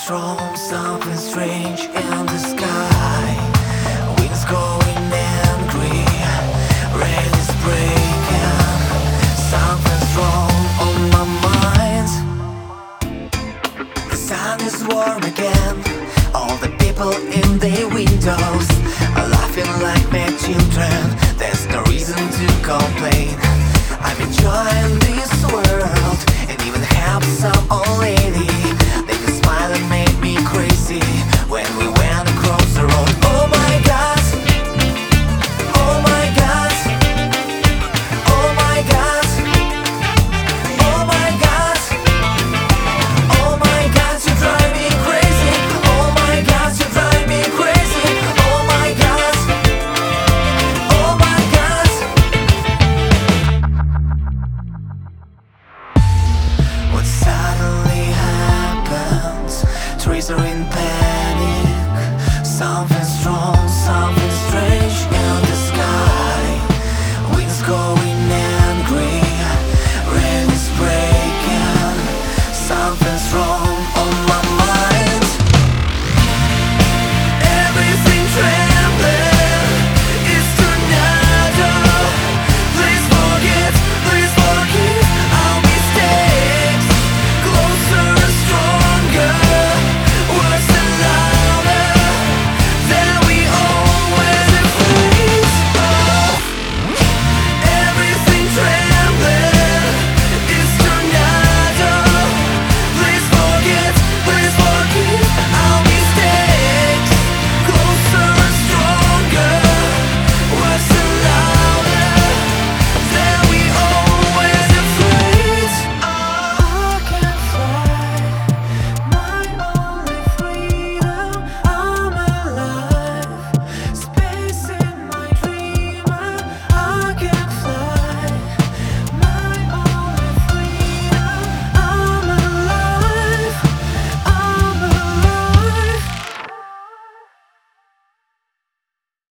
wrong, something strange in the sky. Winds going angry, rain is breaking. Something's wrong on my mind. The sun is warm again. All the people in their windows are laughing like mad children. There's no reason to complain. I'm enjoying this world and even have some old lady. They can smile and make me crazy when we went